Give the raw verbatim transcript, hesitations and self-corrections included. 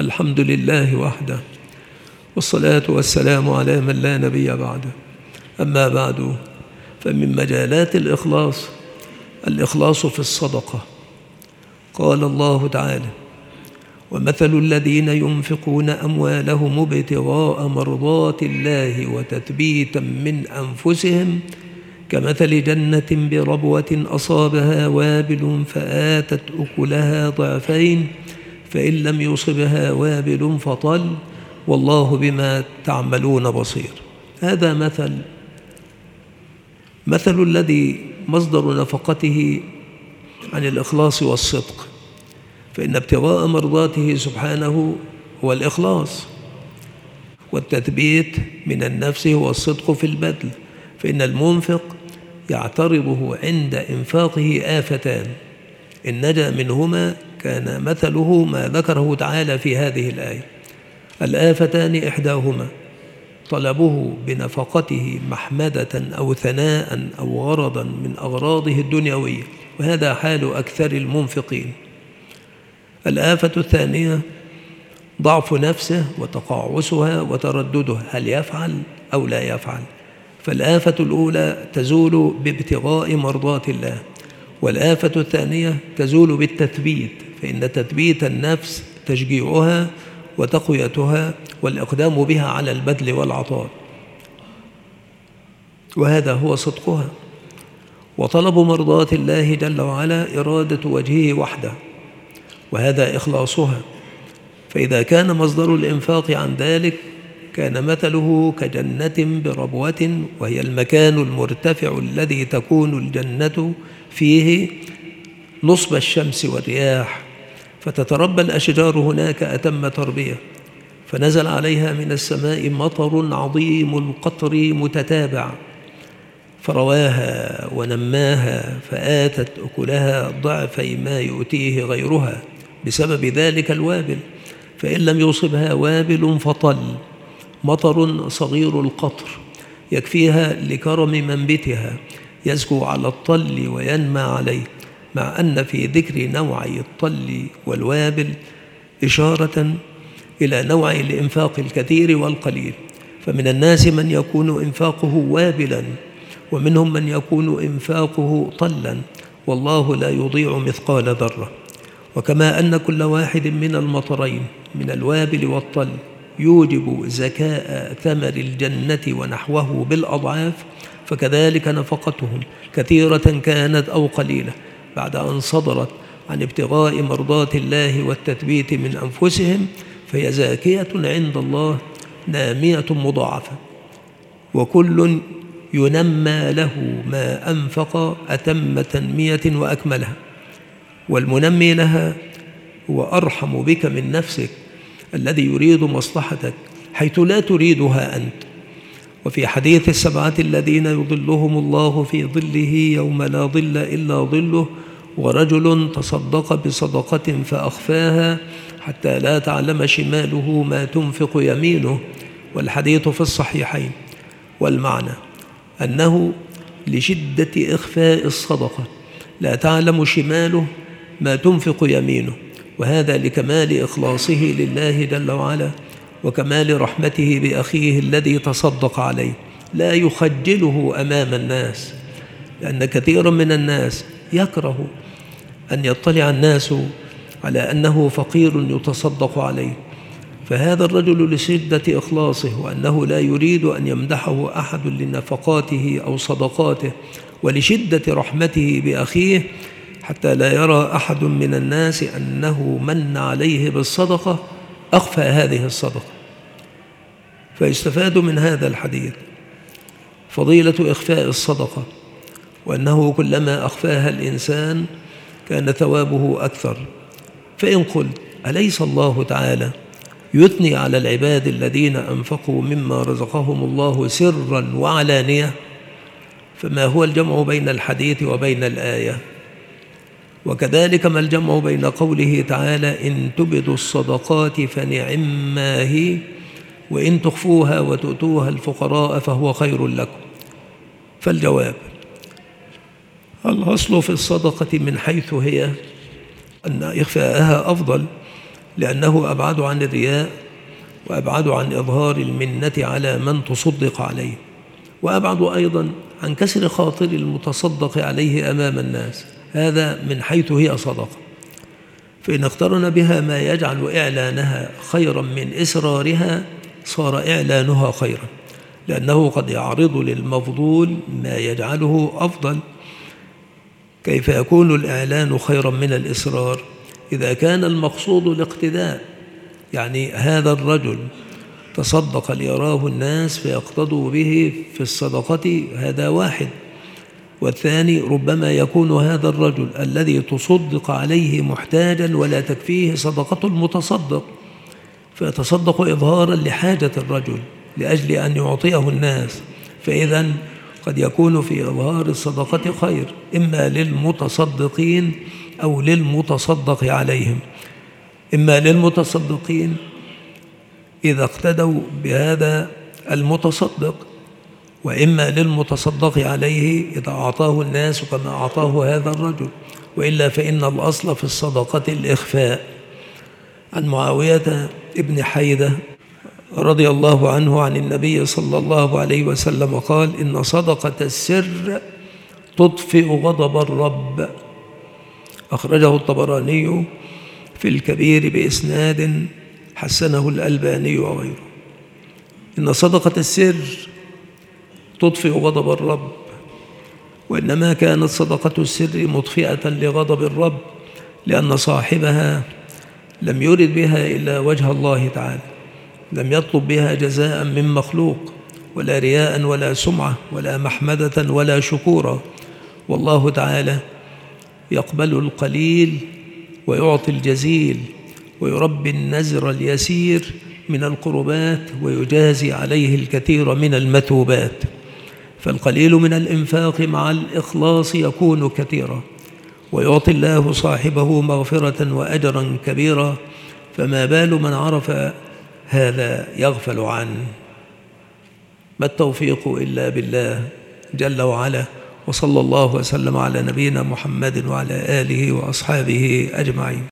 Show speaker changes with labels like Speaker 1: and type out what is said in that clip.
Speaker 1: الحمد لله وحده، والصلاة والسلام على من لا نبي بعده. أما بعد، فمن مجالات الإخلاص الإخلاص في الصدقة. قال الله تعالى: ومثل الذين ينفقون أموالهم ابتغاء مرضات الله وتثبيتا من أنفسهم كمثل جنة بربوة أصابها وابل فآتت أكلها ضعفين فإن لم يصبها وابل فطل والله بما تعملون بصير. هذا مثل مثل الذي مصدر نفقته عن الإخلاص والصدق، فإن ابتغاء مرضاته سبحانه هو الإخلاص، والتثبيت من النفس هو الصدق في البذل، فإن المنفق يعترضه عند إنفاقه آفتان، إن نجا منهما كان مثله ما ذكره تعالى في هذه الآية. الآفتان إحداهما طلبه بنفقته محمدة أو ثناء أو غرضا من أغراضه الدنيوية، وهذا حال أكثر المنفقين. الآفة الثانية ضعف نفسه وتقاعسها وترددها، هل يفعل أو لا يفعل. فالآفة الأولى تزول بابتغاء مرضات الله، والآفة الثانية تزول بالتثبيت، فإن تثبيت النفس تشجيعها وتقويتها والإقدام بها على البذل والعطاء، وهذا هو صدقها. وطلب مرضات الله جل وعلا إرادة وجهه وحده، وهذا إخلاصها. فإذا كان مصدر الإنفاق عن ذلك كان مثله كجنة بربوة، وهي المكان المرتفع الذي تكون الجنة فيه نصب الشمس والرياح، فتتربى الأشجار هناك أتم تربية، فنزل عليها من السماء مطر عظيم القطر متتابع فرواها ونماها فآتت أكلها ضعفي ما يؤتيه غيرها بسبب ذلك الوابل، فإن لم يصبها وابل فطل، مطر صغير القطر يكفيها لكرم منبتها يزكو على الطل وينمى عليه، مع أن في ذكر نوعي الطل والوابل إشارة إلى نوع الإنفاق الكثير والقليل. فمن الناس من يكون إنفاقه وابلا، ومنهم من يكون إنفاقه طلا، والله لا يضيع مثقال ذرة. وكما أن كل واحد من المطرين من الوابل والطل يوجب زكاء ثمر الجنة ونحوه بالأضعاف، فكذلك نفقتهم كثيرة كانت أو قليلة بعد أن صدرت عن ابتغاء مرضات الله والتثبيت من أنفسهم فهي زاكية عند الله نامية مضاعفة، وكل ينمى له ما أنفق أتم تنمية وأكملها. والمنمي لها هو أرحم بك من نفسك الذي يريد مصلحتك حيث لا تريدها أنت. وفي حديث السبعة الذين يظلهم الله في ظله يوم لا ظل إلا ظله، ورجل تصدق بصدقة فأخفاها حتى لا تعلم شماله ما تنفق يمينه، والحديث في الصحيحين. والمعنى أنه لشدة إخفاء الصدقة لا تعلم شماله ما تنفق يمينه، وهذا لكمال إخلاصه لله جل وعلا وكمال رحمته بأخيه الذي تصدق عليه، لا يخجله أمام الناس، لأن كثيرا من الناس يكره أن يطلع الناس على أنه فقير يتصدق عليه. فهذا الرجل لشدة إخلاصه وأنه لا يريد أن يمدحه أحد لنفقاته أو صدقاته، ولشدة رحمته بأخيه حتى لا يرى أحد من الناس أنه من عليه بالصدقة أخفى هذه الصدقة. فيستفاد من هذا الحديث فضيلة إخفاء الصدقة، وأنه كلما أخفاها الإنسان كان ثوابه أكثر. فإن قلت أليس الله تعالى يثني على العباد الذين أنفقوا مما رزقهم الله سرا وعلانية؟ فما هو الجمع بين الحديث وبين الآية؟ وكذلك ما الجمع بين قوله تعالى إن تبدوا الصدقات فنعما هي وإن تخفوها وتؤتوها الفقراء فهو خير لكم؟ فالجواب الأصل في الصدقة من حيث هي أن إخفاءها أفضل، لأنه أبعد عن الرياء، وأبعد عن إظهار المنة على من تصدق عليه، وأبعد أيضا عن كسر خاطر المتصدق عليه أمام الناس، هذا من حيث هي صدقة. فإن اقترن بها ما يجعل إعلانها خيرا من إسرارها صار إعلانها خيرا، لأنه قد يعرض للمفضول ما يجعله أفضل. كيف يكون الإعلان خيرا من الإسرار؟ إذا كان المقصود الاقتداء، يعني هذا الرجل تصدق ليراه الناس فيقتدوا به في الصدقة، هذا واحد. والثاني ربما يكون هذا الرجل الذي تصدق عليه محتاجا ولا تكفيه صدقة المتصدق، فيتصدق إظهارا لحاجة الرجل لأجل أن يعطيه الناس، فإذا قد يكون في إظهار الصدقة خير إما للمتصدقين أو للمتصدق عليهم. إما للمتصدقين إذا اقتدوا بهذا المتصدق، وإما للمتصدق عليه إذا أعطاه الناس كما أعطاه هذا الرجل، وإلا فإن الأصل في الصدقة الإخفاء. عن معاوية ابن حيدة رضي الله عنه عن النبي صلى الله عليه وسلم قال: إن صدقة السر تطفئ غضب الرب. أخرجه الطبراني في الكبير بإسناد حسنه الألباني وغيره. إن صدقة السر تطفئ غضب الرب، وإنما كانت صدقة السر مطفئة لغضب الرب لأن صاحبها لم يرد بها إلا وجه الله تعالى، لم يطلب بها جزاء من مخلوق، ولا رياء ولا سمعة ولا محمدة ولا شكورا. والله تعالى يقبل القليل ويعطي الجزيل، ويربي النزر اليسير من القربات، ويجازي عليه الكثير من المثوبات. فالقليل من الإنفاق مع الإخلاص يكون كثيرا، ويعطي الله صاحبه مغفرة وأجرا كبيرا، فما بال من عرف هذا يغفل عنه. ما التوفيق إلا بالله جل وعلا، وصلى الله وسلم على نبينا محمد وعلى آله وأصحابه أجمعين.